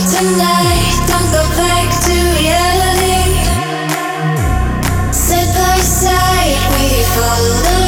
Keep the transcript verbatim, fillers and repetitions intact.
tonight, don't go back to reality. Side by side, we follow.